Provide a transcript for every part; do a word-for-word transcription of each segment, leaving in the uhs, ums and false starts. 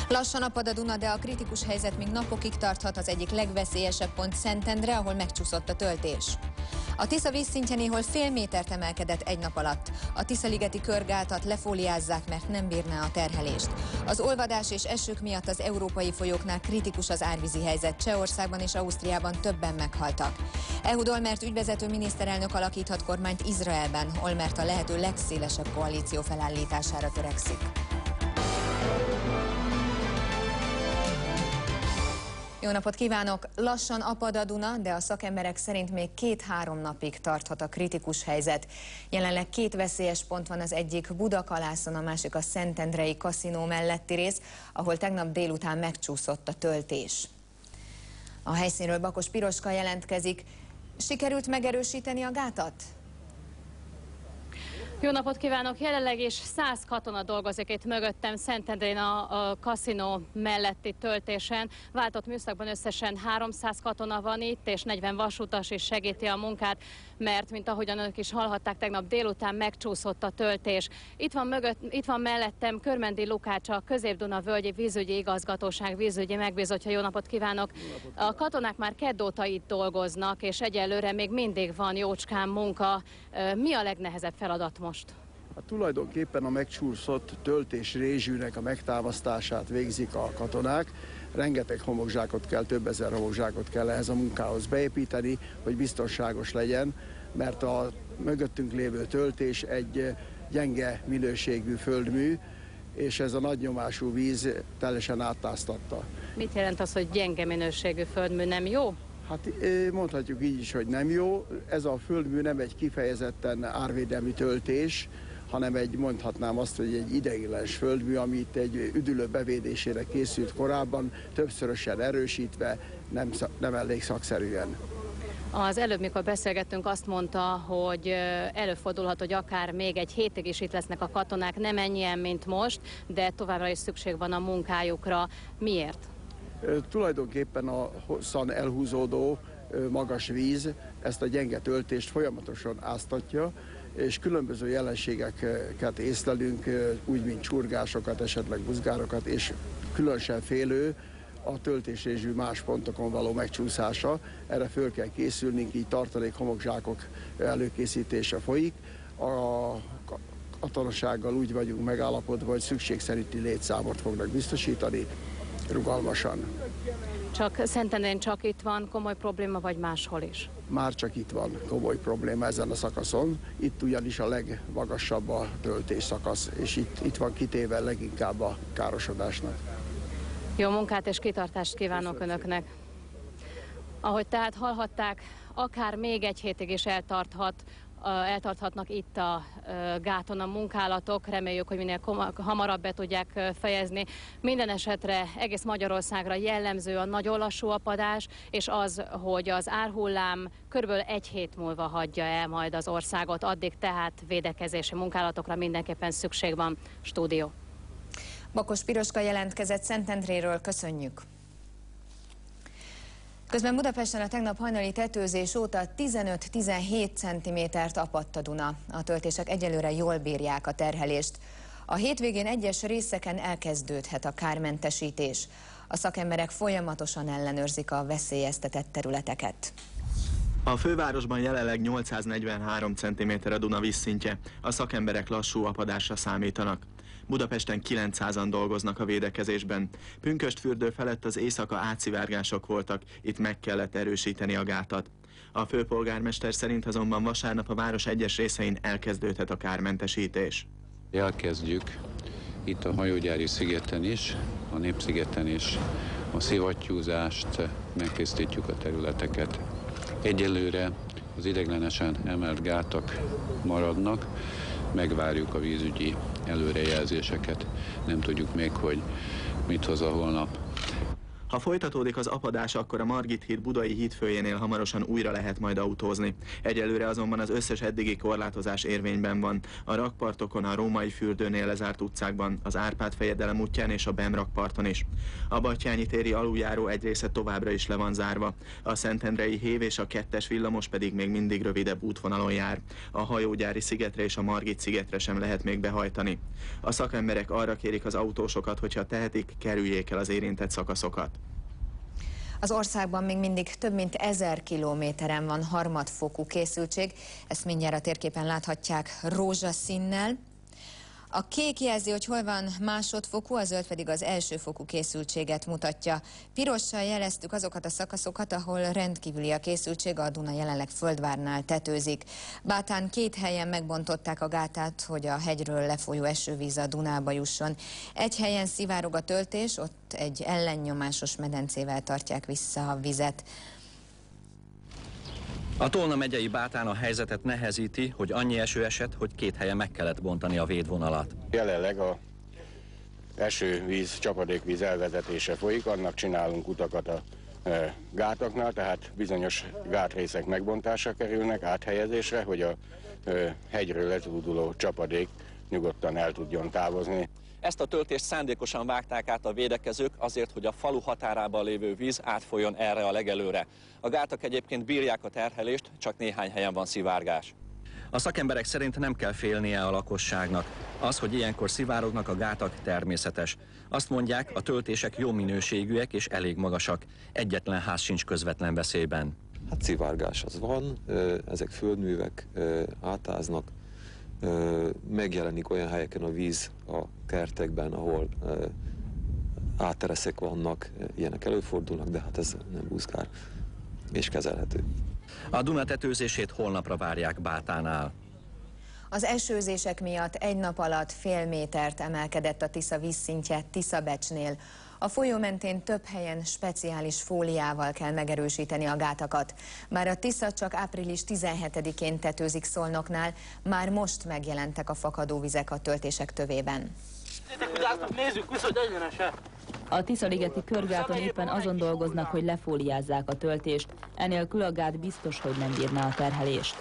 Lassan apad a Duna, de a kritikus helyzet még napokig tarthat. Az egyik legveszélyesebb pont Szentendre, ahol megcsúszott a töltés. A Tisza vízszintje néhol fél métert emelkedett egy nap alatt. A Tiszaligeti körgátat lefóliázzák, mert nem bírná a terhelést. Az olvadás és esők miatt az európai folyóknál kritikus az árvízi helyzet. Csehországban és Ausztriában többen meghaltak. Ehud Olmert ügyvezető miniszterelnök alakíthat kormányt Izraelben. Olmert a lehető legszélesebb koalíció felállítására törekszik. Jó napot kívánok! Lassan apad a Duna, de a szakemberek szerint még két-három napig tarthat a kritikus helyzet. Jelenleg két veszélyes pont van, az egyik Budakalászon, a másik a szentendrei kaszinó melletti rész, ahol tegnap délután megcsúszott a töltés. A helyszínről Bakos Piroska jelentkezik. Sikerült megerősíteni a gátat? Jó napot kívánok! Jelenleg is száz katona dolgozik itt mögöttem Szentendrén a, a kaszinó melletti töltésen. Váltott műszakban összesen háromszáz katona van itt, és negyven vasutas is segíti a munkát, mert, mint ahogyan önök is hallhatták, tegnap délután megcsúszott a töltés. Itt van, mögött, itt van mellettem Körmendi Lukács, a Közép-Duna völgyi vízügyi igazgatóság vízügyi megbízottja. Jó napot kívánok! Jó napot kívánok. A katonák már kedd óta itt dolgoznak, és egyelőre még mindig van jócskán munka. Mi a legnehezebb feladat most? Hát tulajdonképpen a megcsúszott töltés rézsűnek a megtámasztását végzik a katonák. Rengeteg homokzsákot kell, több ezer homokzsákot kell ehhez a munkához beépíteni, hogy biztonságos legyen, mert a mögöttünk lévő töltés egy gyenge minőségű földmű, és ez a nagy nyomású víz teljesen átáztatta. Mit jelent az, hogy gyenge minőségű földmű, nem jó? Hát mondhatjuk így is, hogy nem jó. Ez a földmű nem egy kifejezetten árvédelmi töltés, hanem egy, mondhatnám azt, hogy egy ideiglenes földmű, amit egy üdülő bevédésére készült korábban, többszörösen erősítve, nem, nem elég szakszerűen. Az előbb, mikor beszélgettünk, azt mondta, hogy előfordulhat, hogy akár még egy hétig is itt lesznek a katonák, nem ennyien, mint most, de továbbra is szükség van a munkájukra. Miért? Tulajdonképpen a hosszan elhúzódó magas víz ezt a gyenge töltést folyamatosan áztatja, és különböző jelenségeket észlelünk, úgy mint csurgásokat, esetleg buzgárokat, és különösen félő a töltésrézsű más pontokon való megcsúszása. Erre föl kell készülnünk, így tartalék homokzsákok előkészítése folyik. A katonasággal úgy vagyunk megállapodva, hogy szükség szerinti létszámot fognak biztosítani, rugalmasan. Csak Szentendrén csak itt van komoly probléma, vagy máshol is? Már csak itt van komoly probléma ezen a szakaszon. Itt ugyanis a legmagasabb a töltés szakasz, és itt, itt van kitéve leginkább a károsodásnak. Jó munkát és kitartást kívánok Köszönöm Önöknek. Szépen. Ahogy tehát hallhatták, akár még egy hétig is eltarthat, eltarthatnak itt a gáton a munkálatok. Reméljük, hogy minél hamarabb be tudják fejezni. Minden esetre egész Magyarországra jellemző a nagyon lassú apadás, és az, hogy az árhullám körülbelül egy hét múlva hagyja el majd az országot. Addig tehát védekezési munkálatokra mindenképpen szükség van. Stúdió. Bakos Piroska jelentkezett Szentendréről, köszönjük. Közben Budapesten a tegnap hajnali tetőzés óta tizenöt-tizenhét centimétert apadt a Duna. A töltések egyelőre jól bírják a terhelést. A hétvégén egyes részeken elkezdődhet a kármentesítés. A szakemberek folyamatosan ellenőrzik a veszélyeztetett területeket. A fővárosban jelenleg nyolcszáznegyvenhárom centiméter a Duna vízszintje. A szakemberek lassú apadásra számítanak. Budapesten kilencszázan dolgoznak a védekezésben. Pünkösdfürdő felett az éjszaka átszivárgások voltak, itt meg kellett erősíteni a gátat. A főpolgármester szerint azonban vasárnap a város egyes részein elkezdődhet a kármentesítés. Elkezdjük itt a hajógyári szigeten is, a Népszigeten is a szivattyúzást, megtisztítjuk a területeket. Egyelőre az ideiglenesen emelt gátak maradnak, megvárjuk a vízügyi előrejelzéseket, nem tudjuk még, hogy mit hoz a holnap. Ha folytatódik az apadás, akkor a Margit híd budai hídfőjénél hamarosan újra lehet majd autózni. Egyelőre azonban az összes eddigi korlátozás érvényben van. A rakpartokon, a Római fürdőnél lezárt utcákban, az Árpád fejedelem útján és a Bem rakparton is. A Batthyány téri aluljáró egy része továbbra is le van zárva. A Szentendrei hév és a kettes villamos pedig még mindig rövidebb útvonalon jár. A Hajógyári szigetre és a Margit szigetre sem lehet még behajtani. A szakemberek arra kérik az autósokat, hogyha tehetik, kerüljék el az érintett szakaszokat. Az országban még mindig több mint ezer kilométeren van harmadfokú készültség, ezt mindjárt a térképen láthatják rózsaszínnel. A kék jelzi, hogy hol van másodfokú, a zöld pedig az elsőfokú készültséget mutatja. Pirossal jeleztük azokat a szakaszokat, ahol rendkívüli a készültség, a Duna jelenleg Földvárnál tetőzik. Bátán két helyen megbontották a gátát, hogy a hegyről lefolyó esővíz a Dunába jusson. Egy helyen szivárog a töltés, ott egy ellennyomásos medencével tartják vissza a vizet. A Tolna megyei Bátán a helyzetet nehezíti, hogy annyi eső esett, hogy két helyen meg kellett bontani a védvonalat. Jelenleg a esővíz, csapadékvíz elvezetése folyik, annak csinálunk utakat a e, gátaknál, tehát bizonyos gátrészek megbontásra kerülnek, áthelyezésre, hogy a e, hegyről lezúduló csapadék nyugodtan el tudjon távozni. Ezt a töltést szándékosan vágták át a védekezők azért, hogy a falu határában lévő víz átfolyjon erre a legelőre. A gátak egyébként bírják a terhelést, csak néhány helyen van szivárgás. A szakemberek szerint nem kell félnie a lakosságnak. Az, hogy ilyenkor szivárognak a gátak, természetes. Azt mondják, a töltések jó minőségűek és elég magasak. Egyetlen ház sincs közvetlen veszélyben. Hát szivárgás az van, ezek földművek, átáznak. Megjelenik olyan helyeken a víz a kertekben, ahol áttereszek vannak, ilyenek előfordulnak, de hát ez nem buzgár és kezelhető. A Duna tetőzését holnapra várják Bátánál. Az esőzések miatt egy nap alatt fél métert emelkedett a Tisza vízszintje Tiszabecsnél. A folyó mentén több helyen speciális fóliával kell megerősíteni a gátakat. Bár a Tisza csak április tizenhetedikén tetőzik Szolnoknál, már most megjelentek a fakadóvizek a töltések tövében. A Tiszaligeti körgáton éppen azon dolgoznak, hogy lefóliázzák a töltést, enélkül a gát biztos, hogy nem bírná a terhelést.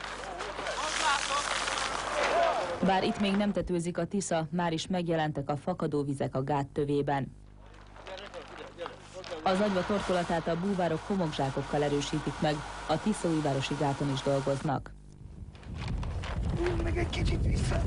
Bár itt még nem tetőzik a Tisza, már is megjelentek a fakadóvizek a gát tövében. Az agyva torkolatát a búvárok homokzsákokkal erősítik meg, a Tiszaújvárosi gáton is dolgoznak. Meg egy kicsit vissza.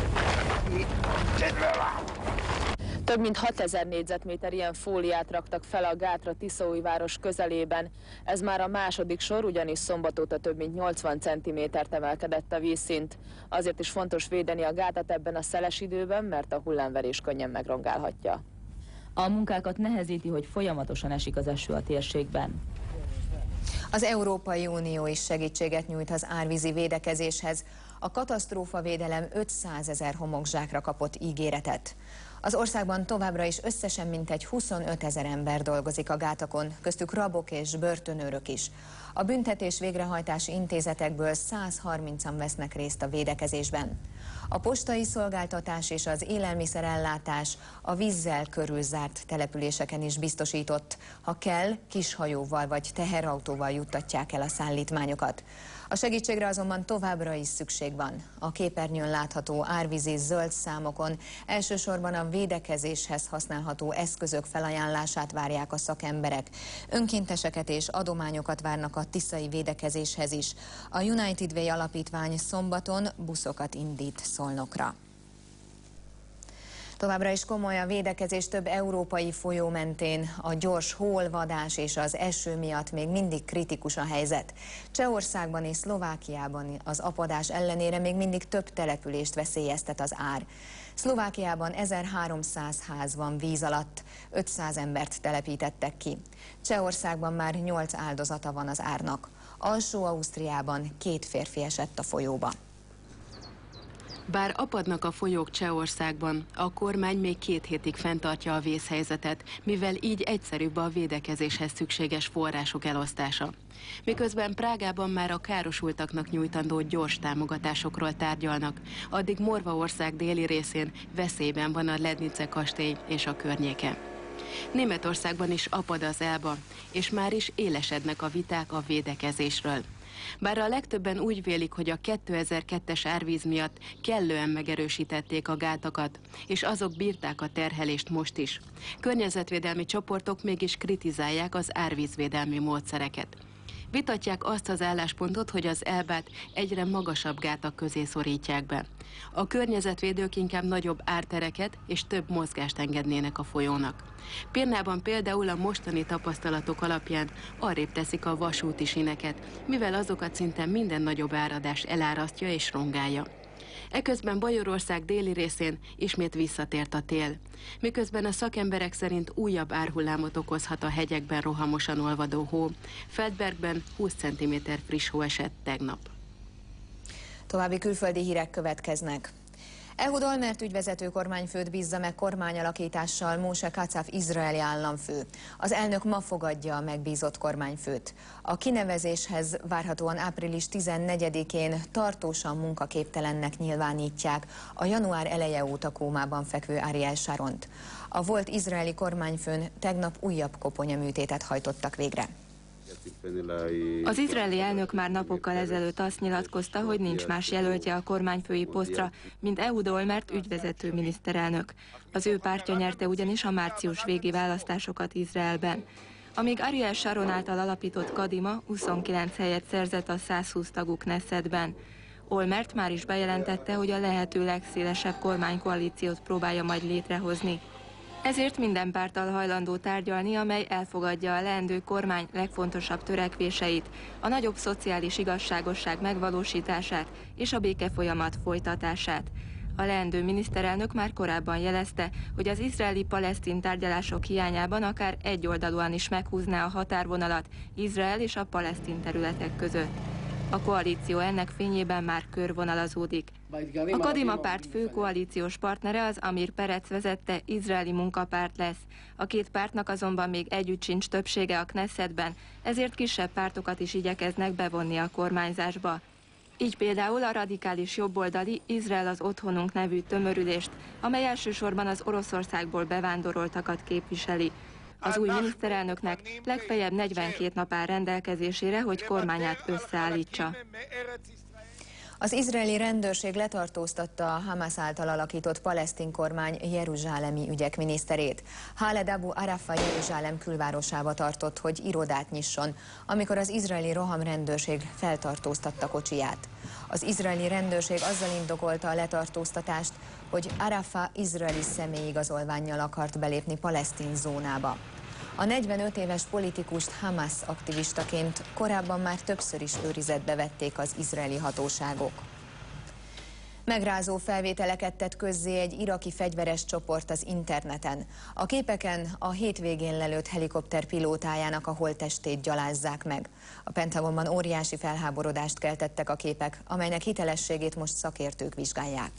Több mint hatezer négyzetméter ilyen fóliát raktak fel a gátra Tiszaújváros közelében. Ez már a második sor, ugyanis szombat óta több mint nyolcvan centimétert emelkedett a vízszint. Azért is fontos védeni a gátat ebben a szeles időben, mert a hullámverés könnyen megrongálhatja. A munkákat nehezíti, hogy folyamatosan esik az eső a térségben. Az Európai Unió is segítséget nyújt az árvízi védekezéshez. A katasztrófavédelem ötszázezer homokzsákra kapott ígéretet. Az országban továbbra is összesen mintegy huszonötezer ember dolgozik a gátakon, köztük rabok és börtönőrök is. A büntetés végrehajtási intézetekből százharmincan vesznek részt a védekezésben. A postai szolgáltatás és az élelmiszerellátás a vízzel körülzárt településeken is biztosított. Ha kell, kishajóval vagy teherautóval juttatják el a szállítmányokat. A segítségre azonban továbbra is szükség van. A képernyőn látható árvízi zöld számokon elsősorban a védekezéshez használható eszközök felajánlását várják a szakemberek. Önkénteseket és adományokat várnak a tiszai védekezéshez is. A United Way alapítvány szombaton buszokat indít Szolnokra. Továbbra is komoly a védekezés több európai folyó mentén. A gyors hóolvadás és az eső miatt még mindig kritikus a helyzet. Csehországban és Szlovákiában az apadás ellenére még mindig több települést veszélyeztet az ár. Szlovákiában ezerháromszáz ház van víz alatt, ötszáz embert telepítettek ki. Csehországban már nyolc áldozata van az árnak. Alsó-Ausztriában két férfi esett a folyóba. Bár apadnak a folyók Csehországban, a kormány még két hétig fenntartja a vészhelyzetet, mivel így egyszerűbb a védekezéshez szükséges források elosztása. Miközben Prágában már a károsultaknak nyújtandó gyors támogatásokról tárgyalnak, addig Morvaország déli részén veszélyben van a Lednice kastély és a környéke. Németországban is apad az Elba, és már is élesednek a viták a védekezésről. Bár a legtöbben úgy vélik, hogy a kétezer-kettes árvíz miatt kellően megerősítették a gátakat, és azok bírták a terhelést most is. Környezetvédelmi csoportok mégis kritizálják az árvízvédelmi módszereket. Vitatják azt az álláspontot, hogy az Elbát egyre magasabb gátak közé szorítják be. A környezetvédők inkább nagyobb ártereket és több mozgást engednének a folyónak. Pirnában például a mostani tapasztalatok alapján arrébb teszik a vasúti sineket, mivel azokat szinte minden nagyobb áradás elárasztja és rongálja. Eközben Bajorország déli részén ismét visszatért a tél, miközben a szakemberek szerint újabb árhullámot okozhat a hegyekben rohamosan olvadó hó. Feldbergben húsz centiméter friss hó esett tegnap. További külföldi hírek következnek. Ehud Olmert ügyvezető kormányfőt bízza meg kormányalakítással Móse Katsav izraeli államfő. Az elnök ma fogadja a megbízott kormányfőt. A kinevezéshez várhatóan április tizennegyedikén tartósan munkaképtelennek nyilvánítják a január eleje óta kómában fekvő Ariel Sharont. A volt izraeli kormányfőn tegnap újabb koponyaműtétet hajtottak végre. Az izraeli elnök már napokkal ezelőtt azt nyilatkozta, hogy nincs más jelöltje a kormányfői posztra, mint Ehud Olmert ügyvezető miniszterelnök. Az ő pártja nyerte ugyanis a március végi választásokat Izraelben. Amíg Ariel Sharon által alapított Kadima huszonkilenc helyet szerzett a százhúsz tagú Knessetben. Olmert már is bejelentette, hogy a lehető legszélesebb kormánykoalíciót próbálja majd létrehozni. Ezért minden párttal hajlandó tárgyalni, amely elfogadja a leendő kormány legfontosabb törekvéseit, a nagyobb szociális igazságosság megvalósítását és a békefolyamat folytatását. A leendő miniszterelnök már korábban jelezte, hogy az izraeli-palesztin tárgyalások hiányában akár egyoldalúan is meghúzná a határvonalat Izrael és a palesztin területek között. A koalíció ennek fényében már körvonalazódik. A Kadima párt fő koalíciós partnere az Amir Perec vezette izraeli munkapárt lesz. A két pártnak azonban még együtt sincs többsége a Knessetben, ezért kisebb pártokat is igyekeznek bevonni a kormányzásba. Így például a radikális jobboldali Izrael az otthonunk nevű tömörülést, amely elsősorban az Oroszországból bevándoroltakat képviseli. Az új miniszterelnöknek legfeljebb negyvenkét nap áll rendelkezésére, hogy kormányát összeállítsa. Az izraeli rendőrség letartóztatta a Hamas által alakított palesztin kormány jeruzsálemi ügyek miniszterét. Khaled Abu Arafa Jeruzsálem külvárosába tartott, hogy irodát nyisson, amikor az izraeli rohamrendőrség feltartóztatta kocsiját. Az izraeli rendőrség azzal indokolta a letartóztatást, hogy Arafa izraeli személyigazolvánnyal akart belépni palesztin zónába. A negyvenöt éves politikust Hamas aktivistaként korábban már többször is őrizetbe vették az izraeli hatóságok. Megrázó felvételeket tett közzé egy iraki fegyveres csoport az interneten. A képeken a hétvégén lelőtt helikopter pilótájának a holttestét gyalázzák meg. A Pentagonban óriási felháborodást keltettek a képek, amelynek hitelességét most szakértők vizsgálják.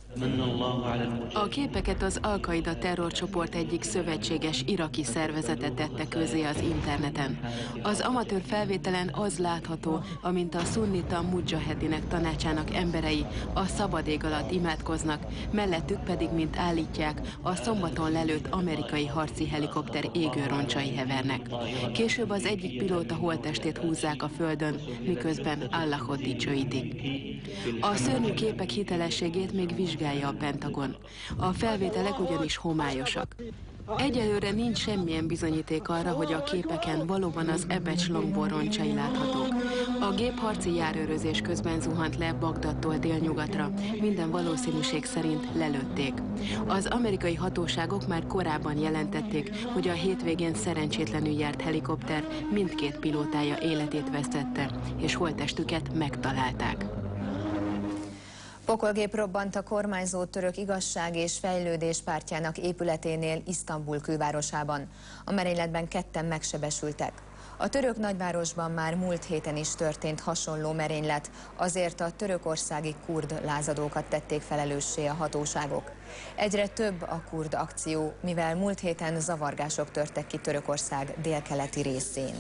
A képeket az Al-Qaida terrorcsoport egyik szövetséges iraki szervezete tette közé az interneten. Az amatőr felvételen az látható, amint a szunnita mujahedinek tanácsának emberei a szabad ég alatt imádkoznak, mellettük pedig, mint állítják, a szombaton lelőtt amerikai harci helikopter égőroncsai hevernek. Később az egyik pilóta holttestét húzzák a földön, miközben Allahot dicsőítik. A szörnyű képek hitelességét még vizsgálja a Pentagon. A felvételek ugyanis homályosak. Egyelőre nincs semmilyen bizonyíték arra, hogy a képeken valóban az Ebecs Longbor roncsai láthatók. A gép harci járőrözés közben zuhant le Bagdadtól délnyugatra, minden valószínűség szerint lelőtték. Az amerikai hatóságok már korábban jelentették, hogy a hétvégén szerencsétlenül járt helikopter mindkét pilótája életét vesztette, és holttestüket megtalálták. Pokolgép robbant a kormányzó török igazság és fejlődés pártjának épületénél Isztambul külvárosában. A merényletben ketten megsebesültek. A török nagyvárosban már múlt héten is történt hasonló merénylet, azért a törökországi kurd lázadókat tették felelőssé a hatóságok. Egyre több a kurd akció, mivel múlt héten zavargások törtek ki Törökország délkeleti részén.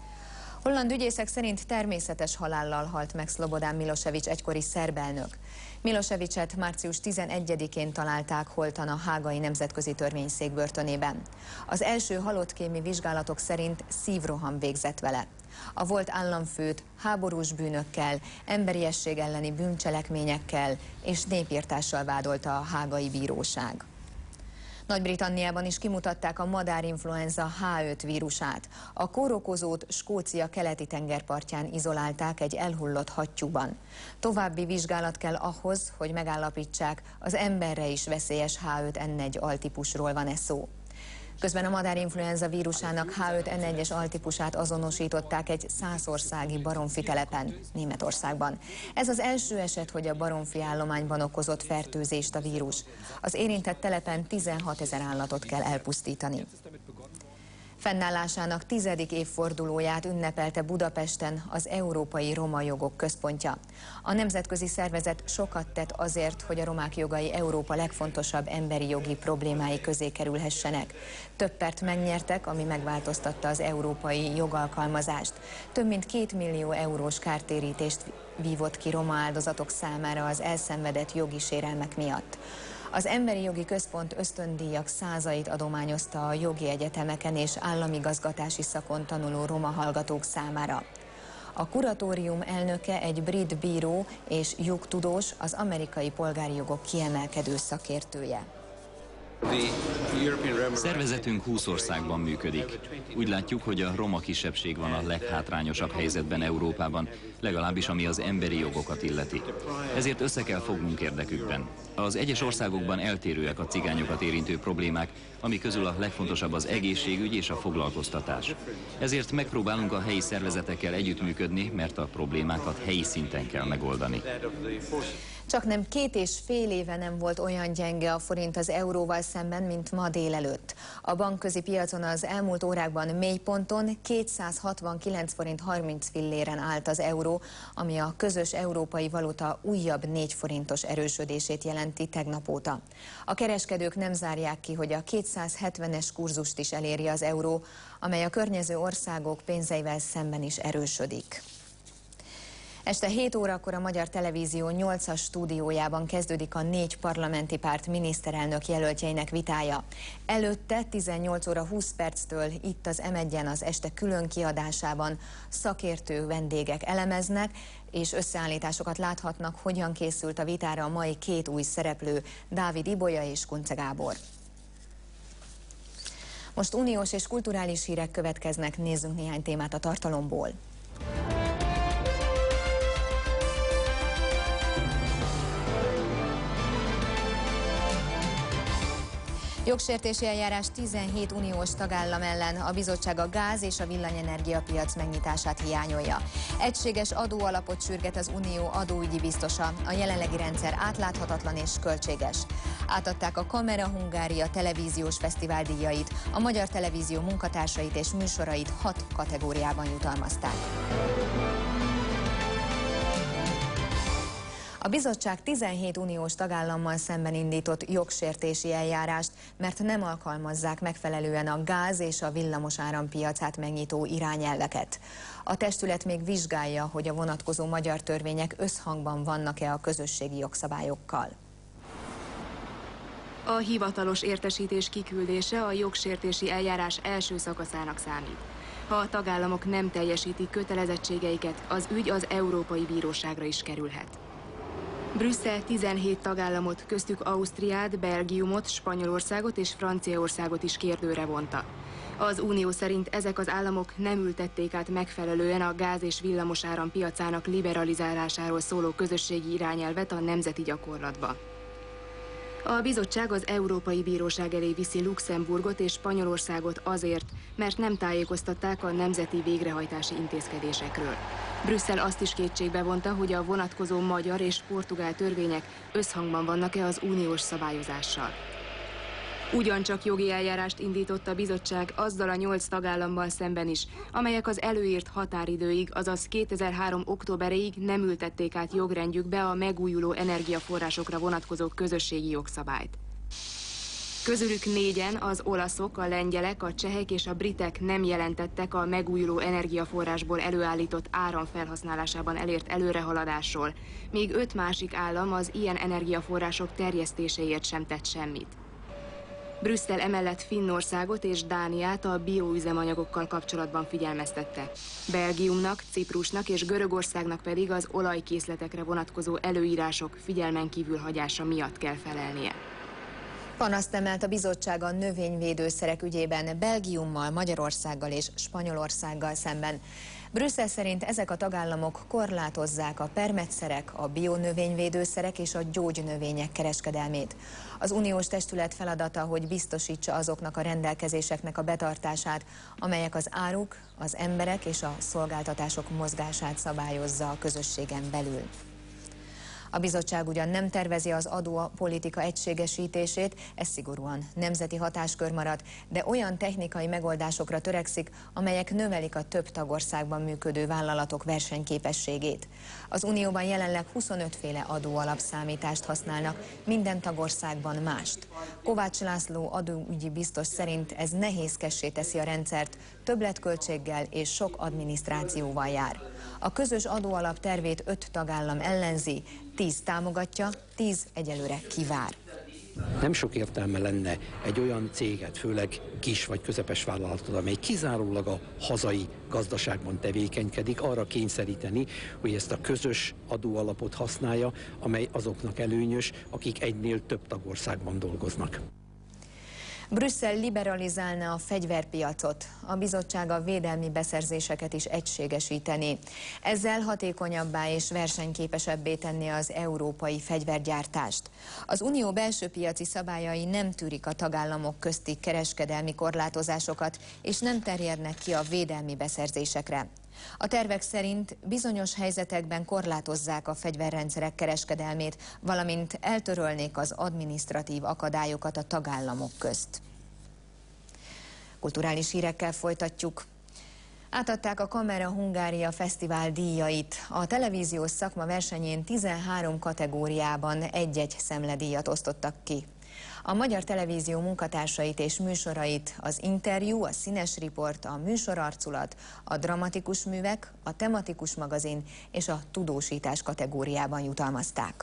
Holland ügyészek szerint természetes halállal halt meg Szlobodan Milosevic egykori szerb elnök. Milosevicet március tizenegyedikén találták holtan a hágai nemzetközi törvényszék börtönében. Az első halottkémi vizsgálatok szerint szívroham végzett vele. A volt államfőt háborús bűnökkel, emberiesség elleni bűncselekményekkel és népirtással vádolta a hágai bíróság. Nagy-Britanniában is kimutatták a madárinfluenza há öt vírusát. A kórokozót Skócia keleti tengerpartján izolálták egy elhullott hattyúban. További vizsgálat kell ahhoz, hogy megállapítsák, az emberre is veszélyes há öt en egy altípusról van-e szó. Közben a madárinfluenza vírusának há öt en egyes altípusát azonosították egy szászországi baromfi telepen, Németországban. Ez az első eset, hogy a baromfi állományban okozott fertőzést a vírus. Az érintett telepen tizenhatezer állatot kell elpusztítani. Fennállásának tizedik évfordulóját ünnepelte Budapesten az Európai Roma Jogok Központja. A nemzetközi szervezet sokat tett azért, hogy a romák jogai Európa legfontosabb emberi jogi problémái közé kerülhessenek. Több pert megnyertek, ami megváltoztatta az európai jogalkalmazást. Több mint két millió eurós kártérítést vívott ki roma áldozatok számára az elszenvedett jogi sérelmek miatt. Az Emberi Jogi Központ ösztöndíjak százait adományozta a jogi egyetemeken és államigazgatási szakon tanuló roma hallgatók számára. A kuratórium elnöke egy brit bíró és jogtudós, az amerikai polgári jogok kiemelkedő szakértője. Szervezetünk húsz országban működik. Úgy látjuk, hogy a roma kisebbség van a leghátrányosabb helyzetben Európában, legalábbis ami az emberi jogokat illeti. Ezért össze kell fognunk érdekükben. Az egyes országokban eltérőek a cigányokat érintő problémák, ami közül a legfontosabb az egészségügy és a foglalkoztatás. Ezért megpróbálunk a helyi szervezetekkel együttműködni, mert a problémákat helyi szinten kell megoldani. Csak nem két és fél éve nem volt olyan gyenge a forint az euróval szemben, mint ma délelőtt. A bankközi piacon az elmúlt órákban mélyponton kétszázhatvankilenc forint harminc filléren állt az euró, ami a közös európai valuta újabb négy forintos erősödését jelenti tegnap óta. A kereskedők nem zárják ki, hogy a kétszázhetvenes kurzust is eléri az euró, amely a környező országok pénzeivel szemben is erősödik. Este hét órakor a Magyar Televízió nyolcas stúdiójában kezdődik a négy parlamenti párt miniszterelnök jelöltjeinek vitája. Előtte tizennyolc óra húsz perctől itt az em egyen az este külön kiadásában szakértő vendégek elemeznek, és összeállításokat láthatnak, hogyan készült a vitára a mai két új szereplő, Dávid Ibolya és Kunce Gábor. Most uniós és kulturális hírek következnek, nézzünk néhány témát a tartalomból. Jogsértési eljárás tizenhét uniós tagállam ellen, a bizottság a gáz és a villanyenergia piac megnyitását hiányolja. Egységes adóalapot sürget az unió adóügyi biztosa, a jelenlegi rendszer átláthatatlan és költséges. Átadták a Kamera Hungária televíziós fesztivál díjait, a Magyar Televízió munkatársait és műsorait hat kategóriában jutalmazták. A bizottság tizenhét uniós tagállammal szemben indított jogsértési eljárást, mert nem alkalmazzák megfelelően a gáz és a villamosáram piacát megnyitó irányelveket. A testület még vizsgálja, hogy a vonatkozó magyar törvények összhangban vannak-e a közösségi jogszabályokkal. A hivatalos értesítés kiküldése a jogsértési eljárás első szakaszának számít. Ha a tagállamok nem teljesítik kötelezettségeiket, az ügy az Európai Bíróságra is kerülhet. Brüsszel tizenhét tagállamot, köztük Ausztriát, Belgiumot, Spanyolországot és Franciaországot is kérdőre vonta. Az Unió szerint ezek az államok nem ültették át megfelelően a gáz- és villamosáram piacának liberalizálásáról szóló közösségi irányelvet a nemzeti gyakorlatba. A bizottság az Európai Bíróság elé viszi Luxemburgot és Spanyolországot azért, mert nem tájékoztatták a nemzeti végrehajtási intézkedésekről. Brüsszel azt is kétségbe vonta, hogy a vonatkozó magyar és portugál törvények összhangban vannak-e az uniós szabályozással. Ugyancsak jogi eljárást indított a bizottság azzal a nyolc tagállammal szemben is, amelyek az előírt határidőig, azaz kétezer-három októberéig nem ültették át jogrendjükbe a megújuló energiaforrásokra vonatkozó közösségi jogszabályt. Közülük négyen, az olaszok, a lengyelek, a csehek és a britek nem jelentettek a megújuló energiaforrásból előállított áram felhasználásában elért előrehaladásról, míg öt másik állam az ilyen energiaforrások terjesztéséért sem tett semmit. Brüsszel emellett Finnországot és Dániát a bioüzemanyagokkal kapcsolatban figyelmeztette. Belgiumnak, Ciprusnak és Görögországnak pedig az olajkészletekre vonatkozó előírások figyelmen kívül hagyása miatt kell felelnie. Panaszt emelt a bizottság a növényvédőszerek ügyében Belgiummal, Magyarországgal és Spanyolországgal szemben. Brüsszel szerint ezek a tagállamok korlátozzák a permetszerek, a bionövényvédőszerek és a gyógynövények kereskedelmét. Az uniós testület feladata, hogy biztosítsa azoknak a rendelkezéseknek a betartását, amelyek az áruk, az emberek és a szolgáltatások mozgását szabályozza a közösségen belül. A bizottság ugyan nem tervezi az adópolitika egységesítését, ez szigorúan nemzeti hatáskör marad, de olyan technikai megoldásokra törekszik, amelyek növelik a több tagországban működő vállalatok versenyképességét. Az Unióban jelenleg huszonöt féle adóalapszámítást használnak, minden tagországban mást. Kovács László adóügyi biztos szerint ez nehézkessé teszi a rendszert, többletköltséggel és sok adminisztrációval jár. A közös adóalap tervét öt tagállam ellenzi, tíz támogatja, tíz egyelőre kivár. Nem sok értelme lenne egy olyan céget, főleg kis vagy közepes vállalatot, amely kizárólag a hazai gazdaságban tevékenykedik, arra kényszeríteni, hogy ezt a közös adóalapot használja, amely azoknak előnyös, akik egynél több tagországban dolgoznak. Brüsszel liberalizálna a fegyverpiacot, a bizottság a védelmi beszerzéseket is egységesíteni. Ezzel hatékonyabbá és versenyképesebbé tenni az európai fegyvergyártást. Az unió belső piaci szabályai nem tűrik a tagállamok közti kereskedelmi korlátozásokat, és nem terjednek ki a védelmi beszerzésekre. A tervek szerint bizonyos helyzetekben korlátozzák a fegyverrendszerek kereskedelmét, valamint eltörölnék az adminisztratív akadályokat a tagállamok közt. Kulturális hírekkel folytatjuk. Átadták a Kamera Hungária Fesztivál díjait. A televíziós szakma versenyén tizenhárom kategóriában egy-egy szemledíjat osztottak ki. A Magyar Televízió munkatársait és műsorait az interjú, a színes riport, a műsorarculat, a dramatikus művek, a tematikus magazin és a tudósítás kategóriában jutalmazták.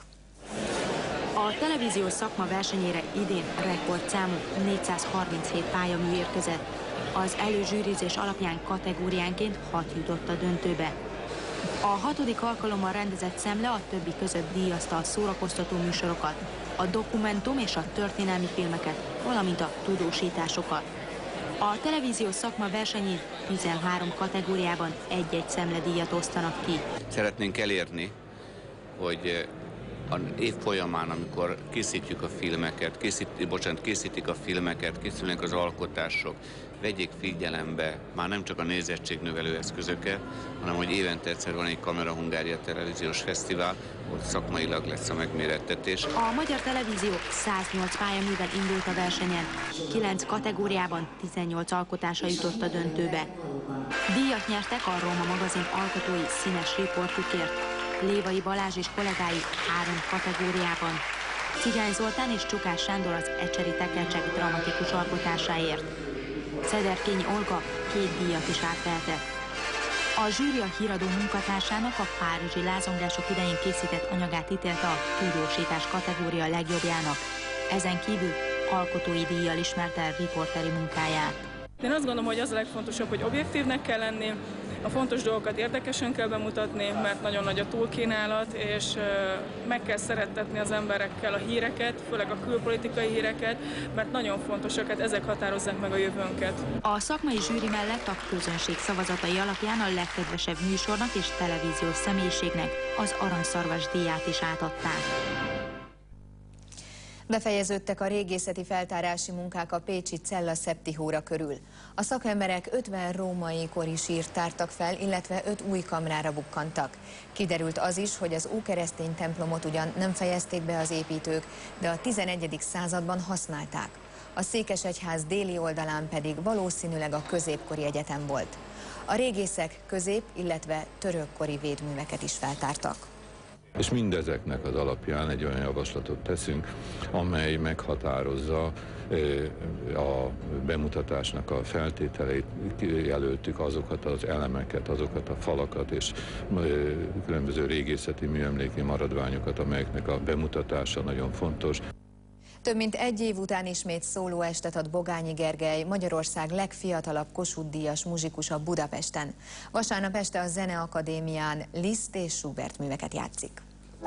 A televíziós szakma versenyére idén rekordszámú négyszázharminchét pályamű érkezett. Az előzsűrizés alapján kategóriánként hat jutott a döntőbe. A hatodik alkalommal rendezett szemle a többi között díjazta a szórakoztató műsorokat, a dokumentum és a történelmi filmeket, valamint a tudósításokat. A televíziós szakma versenyén tizenhárom kategóriában egy-egy szemledíjat osztanak ki. Szeretnénk elérni, hogy az év folyamán, amikor készítjük a filmeket, készít, bocsánat, készítik a filmeket, készülnek az alkotások, vegyék figyelembe már nem csak a nézettségnövelő eszközöket, hanem hogy évente egyszer van egy Kamera Hungária Televíziós Fesztivál, ott szakmailag lesz a megmérettetés. A Magyar Televízió száznyolc pályaművel indult a versenyen, kilenc kategóriában tizennyolc alkotása jutott a döntőbe. Díjat nyertek a Roma magazin alkotói színes riportjukért, Lévai Balázs és kollégái három kategóriában, Cigány Zoltán és Csukás Sándor az Ecseri tekercsek dramatikus alkotásáért. Szederkényi Olga két díjat is átvehetett. A zsűri a híradó munkatársának a párizsi lázongások idején készített anyagát ítélte a tudósítás kategória legjobbjának. Ezen kívül alkotói díjjal ismerte el riporteri munkáját. Én azt gondolom, hogy az a legfontosabb, hogy objektívnek kell lenni, a fontos dolgokat érdekesen kell bemutatni, mert nagyon nagy a túlkínálat, és meg kell szerettetni az emberekkel a híreket, főleg a külpolitikai híreket, mert nagyon fontosak, hát ezek határozzák meg a jövőnket. A szakmai zsűri mellett a közönség szavazatai alapján a legkedvesebb műsornak és televíziós személyiségnek az Aranyszarvas díját is átadták. Befejeződtek a régészeti feltárási munkák a pécsi Cella Szeptihóra körül. A szakemberek ötven római kori sírt tártak fel, illetve öt új kamrára bukkantak. Kiderült az is, hogy az ókeresztény templomot ugyan nem fejezték be az építők, de a tizenegyedik században használták. A székesegyház déli oldalán pedig valószínűleg a középkori egyetem volt. A régészek közép, illetve törökkori védműveket is feltártak. És mindezeknek az alapján egy olyan javaslatot teszünk, amely meghatározza a bemutatásnak a feltételeit, jelöltük azokat az elemeket, azokat a falakat és különböző régészeti műemléki maradványokat, amelyeknek a bemutatása nagyon fontos. Több mint egy év után ismét szólóestet ad Bogányi Gergely, Magyarország legfiatalabb Kossuth-díjas muzsikusa Budapesten. Vasárnap este a Zeneakadémián Liszt és Schubert műveket játszik.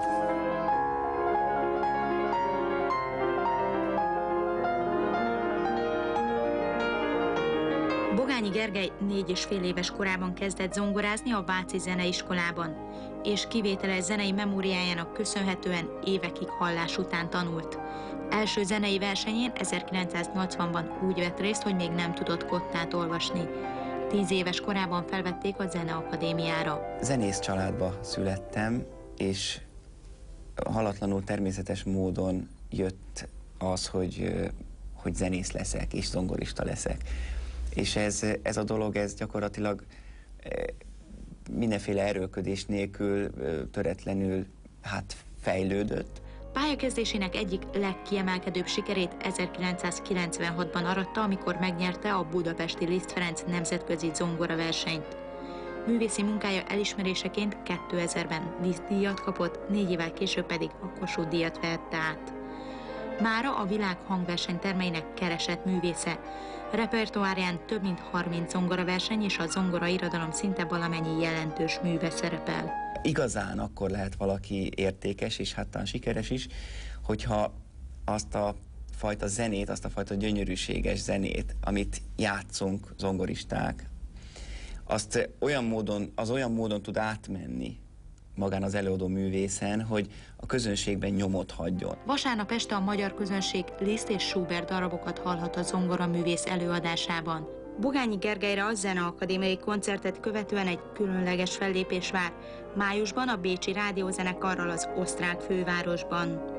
Bogányi Gergely négy és fél éves korában kezdett zongorázni a Váci Zeneiskolában, és kivételes zenei memóriájának köszönhetően évekig hallás után tanult. Első zenei versenyén ezerkilencszáznyolcvanban úgy vett részt, hogy még nem tudott kottát olvasni. Tíz éves korában felvették a Zeneakadémiára. Zenész családba születtem, és halatlanul természetes módon jött az, hogy, hogy zenész leszek és zongorista leszek. És ez, ez a dolog, ez gyakorlatilag mindenféle erőlködés nélkül, töretlenül hát fejlődött. Pályakezdésének egyik legkiemelkedőbb sikerét ezerkilencszázkilencvenhatban aratta, amikor megnyerte a budapesti Liszt Ferenc nemzetközi zongoraversenyt. Művészi munkája elismeréseként kétezerben Liszt-díjat kapott, négy évvel később pedig a Kossuth-díjat vehette át. Mára a világ hangversenytermeinek keresett művésze. Repertoárján több mint harminc zongoraverseny és a zongora irodalom szinte valamennyi jelentős műve szerepel. Igazán akkor lehet valaki értékes és hát talán sikeres is, hogyha azt a fajta zenét, azt a fajta gyönyörűséges zenét, amit játszunk zongoristák, azt olyan módon, az olyan módon tud átmenni magán az előadó művészen, hogy a közönségben nyomot hagyjon. Vasárnap este a magyar közönség Liszt és Schubert darabokat hallhat a zongoraművész előadásában. Bogányi Gergelyre a Zeneakadémiai koncertet követően egy különleges fellépés vár. Májusban a Bécsi Rádiózenekarral az osztrák fővárosban.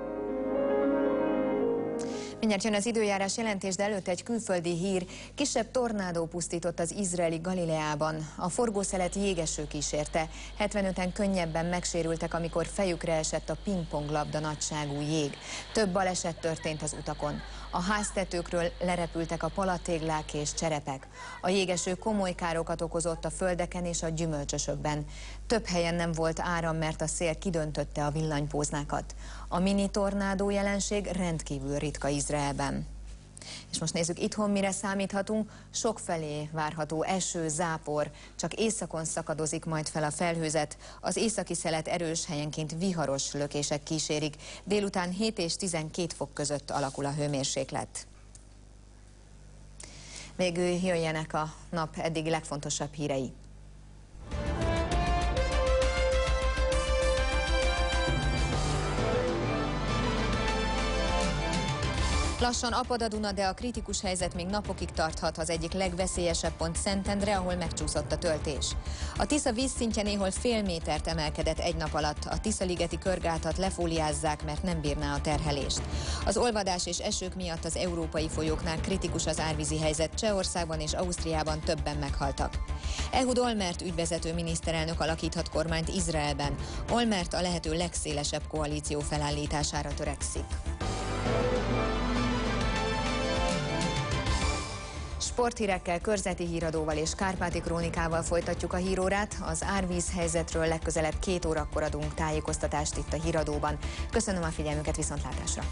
Mindjárt jön az időjárás jelentés, de előtte egy külföldi hír. Kisebb tornádó pusztított az izraeli Galileában. A forgószelet jégeső kísérte. hetvenöten könnyebben megsérültek, amikor fejükre esett a pingponglabda nagyságú jég. Több baleset történt az utakon. A háztetőkről lerepültek a palatéglák és cserepek. A jégeső komoly károkat okozott a földeken és a gyümölcsösökben. Több helyen nem volt áram, mert a szél kidöntötte a villanypóznákat. A mini tornádó jelenség rendkívül ritka Izraelben. És most nézzük itthon, mire számíthatunk. Sokfelé várható eső, zápor, csak északon szakadozik majd fel a felhőzet. Az északi szelet erős, helyenként viharos lökések kísérik. Délután hét és tizenkét fok között alakul a hőmérséklet. Végül jöjjenek a nap eddigi legfontosabb hírei. Lassan apad a Duna, de a kritikus helyzet még napokig tarthat. Az egyik legveszélyesebb pont Szentendre, ahol megcsúszott a töltés. A Tisza vízszintje néhol fél métert emelkedett egy nap alatt. A Tiszaligeti körgátat lefóliázzák, mert nem bírná a terhelést. Az olvadás és esők miatt az európai folyóknál kritikus az árvízi helyzet. Csehországban és Ausztriában többen meghaltak. Ehud Olmert ügyvezető miniszterelnök alakíthat kormányt Izraelben. Olmert a lehető legszélesebb koalíció felállítására törekszik. Sporthírekkel, körzeti híradóval és kárpáti krónikával folytatjuk a hírórát. Az árvíz helyzetről legközelebb két órakor adunk tájékoztatást itt a híradóban. Köszönöm a figyelmüket, viszontlátásra!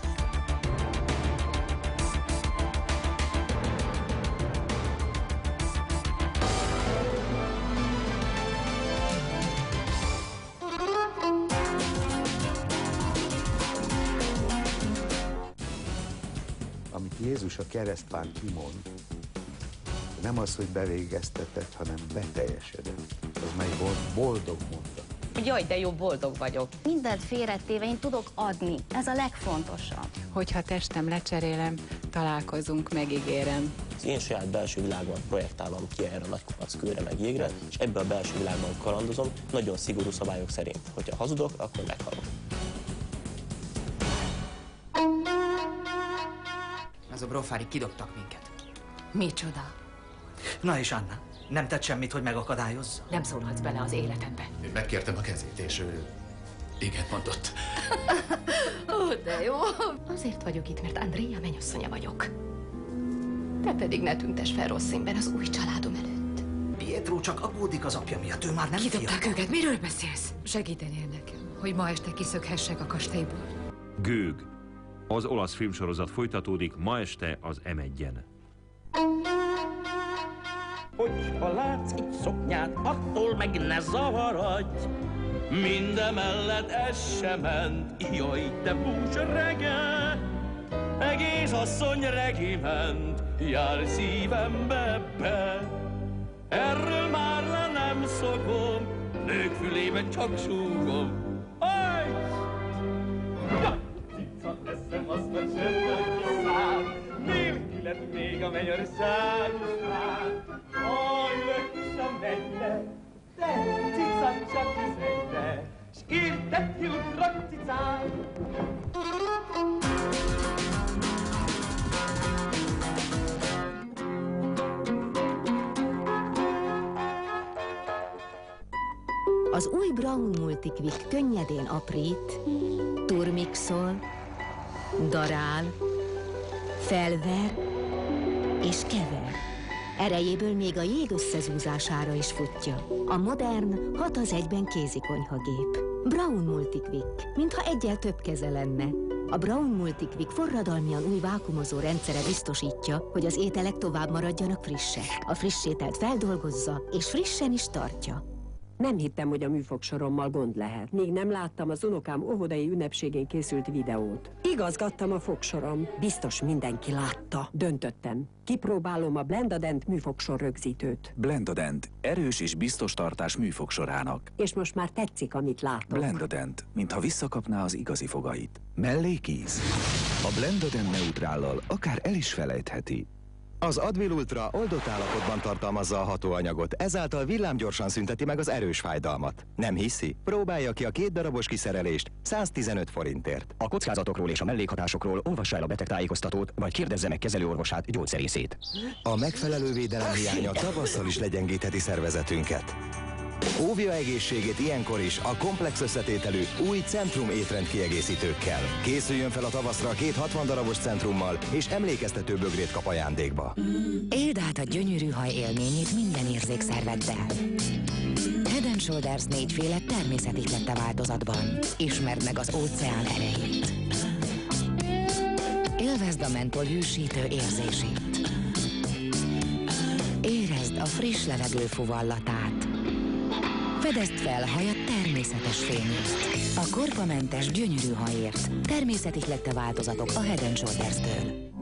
Amit Jézus a keresztfán kimond, nem az, hogy bevégeztetett, hanem beteljesedett. Az meg boldog mondat. Jaj, de jó, boldog vagyok. Mindent félretéve én tudok adni. Ez a legfontosabb. Hogyha testem lecserélem, találkozunk, megígérem. Az én saját belső világban projektálom ki erre a nagy kőre meg jégre, és ebbe a belső világban kalandozom, nagyon szigorú szabályok szerint. Hogyha hazudok, akkor meghalok. Azok brofári kidobtak minket. Micsoda? Na és Anna, nem tett semmit, hogy megakadályozza? Nem szólhatsz bele az életembe. Én megkértem a kezét, és ő Igen, mondott. Ó, de jó. Azért vagyok itt, mert Andrea mennyasszonya vagyok. Te pedig ne tüntess fel rossz színben az új családom előtt. Pietro csak aggódik az apja miatt, ő már nem Kidobták fiatal. őket, miről beszélsz? Segítenél nekem, hogy ma este kiszökhessek a kastélyból. Gőg. Az olasz filmsorozat folytatódik ma este az em egyen. Hogyha látsz egy szoknyát, attól meg ne zavarodj. Mindemellett ez sem ment, jaj, te búcs rege. Egész asszony regiment, jár szívembe be. Erről már le nem szokom, nők fülében csak súgom. Aj! Ja! Cica eszem azt a csöndön kiszáll, nélkül lett még a mennyország is már. Aj, löksz a mennybe, de cica csak üzegybe, s írtetjük rakcicát. Az új Braun Multiquick könnyedén aprít, turmixol, darál, felver és kever. Erejéből még a jég összezúzására is futja. A modern hat az egyben kézikonyhagép. Braun Multiquick, mintha egyel több keze lenne. A Braun Multiquick forradalmian új vákuumozó rendszere biztosítja, hogy az ételek tovább maradjanak frissek. A friss ételt feldolgozza és frissen is tartja. Nem hittem, hogy a műfogsorommal gond lehet, míg nem láttam az unokám óvodai ünnepségén készült videót. Igazgattam a fogsorom. Biztos mindenki látta. Döntöttem. Kipróbálom a Blendadent műfogsor rögzítőt. Blendadent. Erős és biztos tartás műfogsorának. És most már tetszik, amit látok. Blendadent. Mintha visszakapná az igazi fogait. Mellékíz. A Blendadent neutrállal akár el is felejtheti. Az Advil Ultra oldott állapotban tartalmazza a hatóanyagot, ezáltal villámgyorsan szünteti meg az erős fájdalmat. Nem hiszi? Próbálja ki a két darabos kiszerelést száztizenöt forintért. A kockázatokról és a mellékhatásokról olvassa el a betegtájékoztatót, vagy kérdezze meg kezelőorvosát, gyógyszerészét. A megfelelő védelem hiánya tavasszal is legyengítheti szervezetünket. Óvja egészségét ilyenkor is a komplex összetételű új Centrum étrend kiegészítőkkel. Készüljön fel a tavaszra két hatvan darabos Centrummal, és emlékeztető bögrét kap ajándékba. Éld át a gyönyörű haj élményét minden érzékszerveddel. Head and Shoulders négyféle természeti tette változatban. Ismerd meg az óceán erejét. Élvezd a mentol hűsítő érzését. Érezd a friss levegő fuvallatát. Fedezd fel a hajad természetes fényét. A korpamentes, gyönyörű hajért. Természeti lette változatok a Head and Shoulders-től.